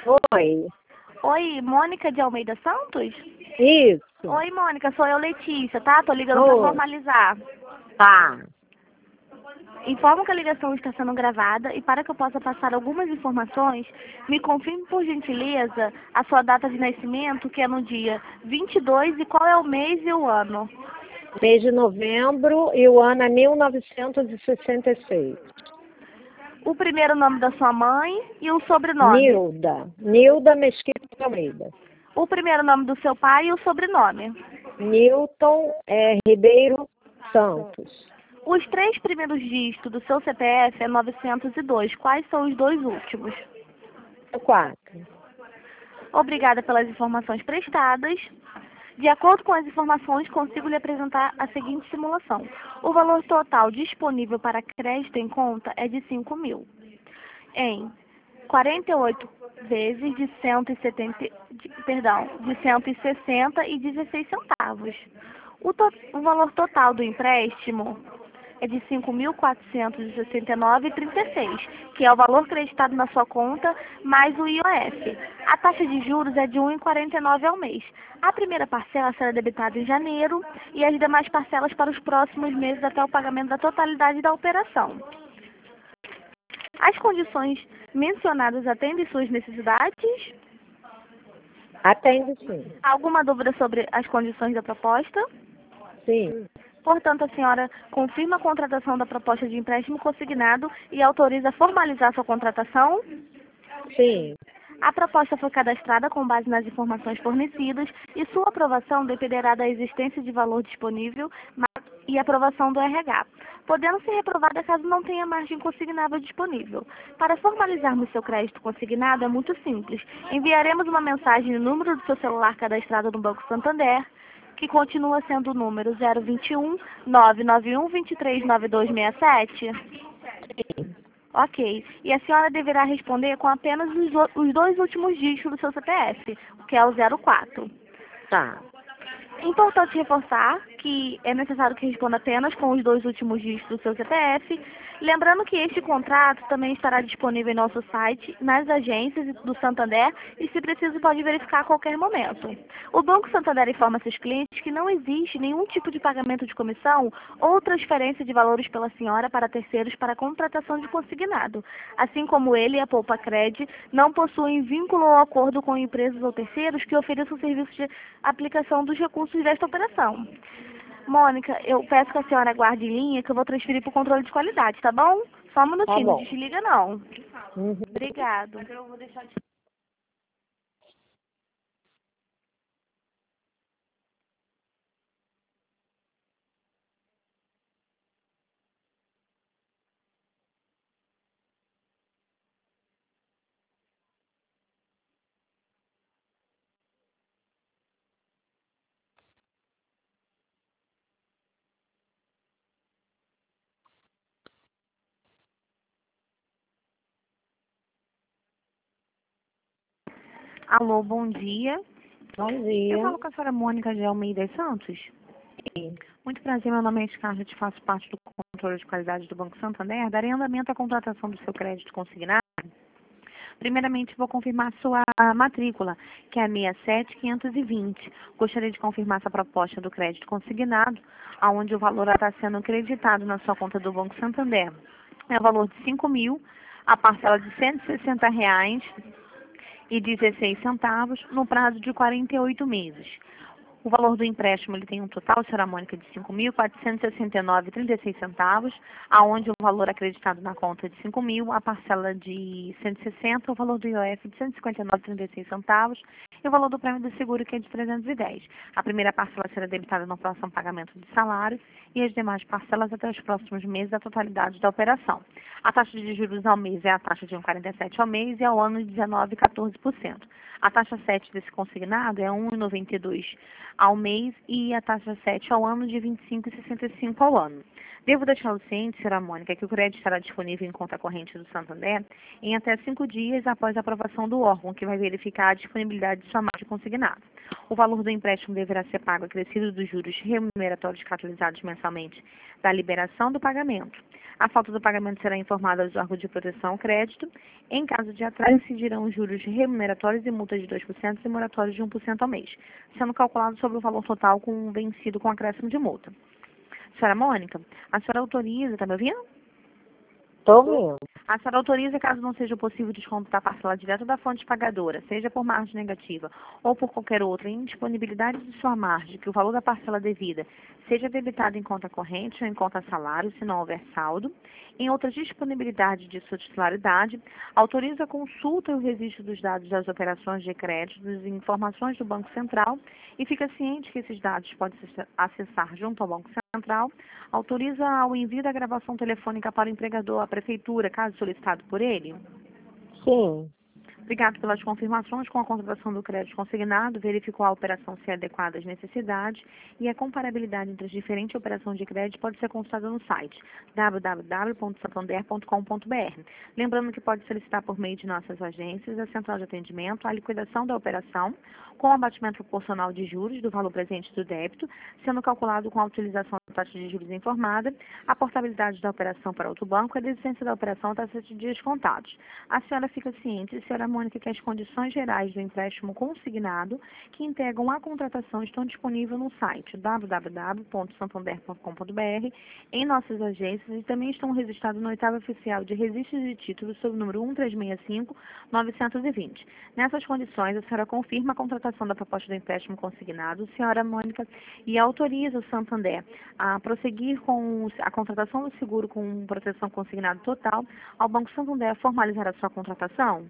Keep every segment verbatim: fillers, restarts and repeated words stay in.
Oi, Oi, Mônica de Almeida Santos? isso. Oi, Mônica, sou eu, Letícia, tá? Tô ligando pra Oi. formalizar. Tá. Informo que a ligação está sendo gravada e para que eu possa passar algumas informações, me confirme por gentileza a sua data de nascimento, que é no dia vinte e dois, e qual é o mês e o ano. Mês de novembro e o ano é mil novecentos e sessenta e seis. O primeiro nome da sua mãe e o sobrenome. Nilda. Nilda Mesquita de Almeida. O primeiro nome do seu pai e o sobrenome. Nilton é, Ribeiro Santos. Os três primeiros dígitos do seu C P F é novecentos e dois. Quais são os dois últimos? Quatro. Obrigada pelas informações prestadas. De acordo com as informações, consigo lhe apresentar a seguinte simulação. O valor total disponível para crédito em conta é de cinco mil. Em quarenta e oito vezes de cento e setenta, de, perdão, de cento e sessenta e dezesseis centavos. O, to, o valor total do empréstimo é de cinco mil quatrocentos e sessenta e nove vírgula trinta e seis, que é o valor creditado na sua conta mais o I O F. A taxa de juros é de um vírgula quarenta e nove ao mês. A primeira parcela será debitada em janeiro e as demais parcelas para os próximos meses até o pagamento da totalidade da operação. As condições mencionadas atendem suas necessidades? Atende sim. Alguma dúvida sobre as condições da proposta? Sim. Portanto, a senhora confirma a contratação da proposta de empréstimo consignado e autoriza a formalizar sua contratação? Sim. A proposta foi cadastrada com base nas informações fornecidas e sua aprovação dependerá da existência de valor disponível e aprovação do R H, podendo ser reprovada caso não tenha margem consignável disponível. Para formalizarmos seu crédito consignado é muito simples. Enviaremos uma mensagem no número do seu celular cadastrado no Banco Santander, que continua sendo o número zero vinte e um, nove nove um, vinte e três, nove dois seis sete. Sim. Ok. E a senhora deverá responder com apenas os, os dois últimos dígitos do seu C P F, que é o zero quatro. Tá. É importante reforçar que é necessário que responda apenas com os dois últimos dígitos do seu C P F, lembrando que este contrato também estará disponível em nosso site, nas agências do Santander e, se preciso, pode verificar a qualquer momento. O Banco Santander informa seus clientes que não existe nenhum tipo de pagamento de comissão ou transferência de valores pela senhora para terceiros para a contratação de consignado, assim como ele e a Poupa Cred não possuem vínculo ou acordo com empresas ou terceiros que ofereçam serviços de aplicação dos recursos desta operação. Mônica, eu peço que a senhora aguarde em linha que eu vou transferir para o controle de qualidade, tá bom? Só um Tá minutinho, não bom. desliga não. Uhum. Obrigado. Mas eu vou deixar de... Alô, bom dia. Bom Eu dia. falo com a senhora Mônica de Almeida Santos. Sim. Muito prazer, meu nome é Scarlett, faço parte do controle de qualidade do Banco Santander. Darei andamento à contratação do seu crédito consignado. Primeiramente, vou confirmar sua matrícula, que é a seis sete quinhentos e vinte. Gostaria de confirmar essa proposta do crédito consignado, onde o valor está sendo creditado na sua conta do Banco Santander. É o valor de cinco mil, a parcela de cento e sessenta reais e dezesseis centavos, no prazo de quarenta e oito meses. O valor do empréstimo ele tem um total, senhora Mônica, de cinco mil quatrocentos e sessenta e nove vírgula trinta e seis centavos, aonde o valor acreditado na conta é de cinco mil, a parcela de cento e sessenta, o valor do I O F de cento e cinquenta e nove vírgula trinta e seis centavos e o valor do prêmio do seguro, que é de trezentos e dez. A primeira parcela será debitada no próximo pagamento de salário e as demais parcelas até os próximos meses, a totalidade da operação. A taxa de juros ao mês é a taxa de um vírgula quarenta e sete ao mês e ao ano de dezenove vírgula quatorze por cento. A taxa sete desse consignado é um vírgula noventa e dois ao mês e a taxa sete ao ano de vinte e cinco vírgula sessenta e cinco ao ano. Devo deixá-lo ciente, senhora Mônica, que o crédito estará disponível em conta corrente do Santander em até cinco dias após a aprovação do órgão, que vai verificar a disponibilidade de sua margem consignada. O valor do empréstimo deverá ser pago acrescido dos juros remuneratórios catalisados mensalmente da liberação do pagamento. A falta do pagamento será informada aos órgãos de proteção ao crédito. Em caso de atraso, incidirão os juros remuneratórios e multas de dois por cento e moratórios de um por cento ao mês, sendo calculado sobre o valor total com vencido com acréscimo de multa. Senhora Mônica, a senhora autoriza, está me ouvindo? Estou ouvindo. A senhora autoriza, caso não seja possível descontar a parcela direta da fonte pagadora, seja por margem negativa ou por qualquer outra indisponibilidade de sua margem, que o valor da parcela devida seja debitado em conta corrente ou em conta salário, se não houver saldo. Em outra disponibilidade de sua titularidade, autoriza a consulta e o registro dos dados das operações de crédito e informações do Banco Central e fica ciente que esses dados podem ser acessar junto ao Banco Central. Autoriza o envio da gravação telefônica para o empregador, a prefeitura, caso solicitado por ele? Sim. Obrigado pelas confirmações. Com a contratação do crédito consignado, verificou a operação ser adequada às necessidades e a comparabilidade entre as diferentes operações de crédito pode ser consultada no site w w w ponto santander ponto com ponto b r. Lembrando que pode solicitar por meio de nossas agências a central de atendimento a liquidação da operação com abatimento proporcional de juros do valor presente do débito, sendo calculado com a utilização da taxa de juros informada, a portabilidade da operação para outro banco e a desistência da operação até sete dias contados. A senhora fica ciente, senhora Mônica, que as condições gerais do empréstimo consignado que integram a contratação estão disponíveis no site w w w ponto santander ponto com ponto b r, em nossas agências e também estão registrados no oitavo oficial de registros de títulos sob o número um três seis cinco nove dois zero. Nessas condições, a senhora confirma a contratação da proposta do empréstimo consignado, senhora Mônica, e autoriza o Santander a prosseguir com a contratação do seguro com proteção consignada total ao Banco Santander formalizar a sua contratação?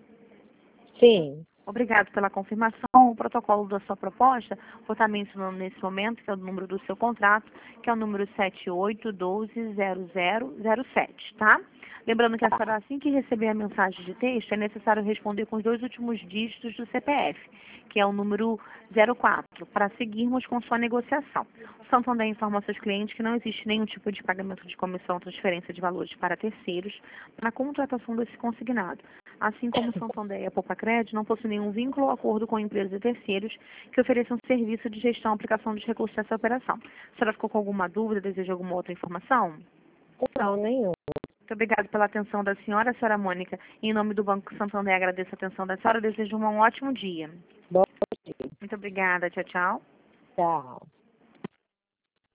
Sim. Obrigado pela confirmação. O protocolo da sua proposta, vou estar mencionando nesse momento, que é o número do seu contrato, que é o número sete oito um dois zero zero zero sete, tá? Lembrando que a senhora, assim que receber a mensagem de texto, é necessário responder com os dois últimos dígitos do C P F, que é o número zero quatro, para seguirmos com sua negociação. O Santander informa aos seus clientes que não existe nenhum tipo de pagamento de comissão ou transferência de valores para terceiros na contratação desse consignado. Assim como o Santander e a Poupa Crédito não possuem nenhum vínculo ou acordo com empresas e terceiros que ofereçam serviço de gestão e aplicação dos recursos dessa operação. A senhora ficou com alguma dúvida, deseja alguma outra informação? Não, nenhum. Muito obrigada pela atenção da senhora, senhora Mônica. Em nome do Banco Santander, agradeço a atenção da senhora e desejo um ótimo dia. Bom dia. Muito obrigada. Tchau, tchau. Tchau.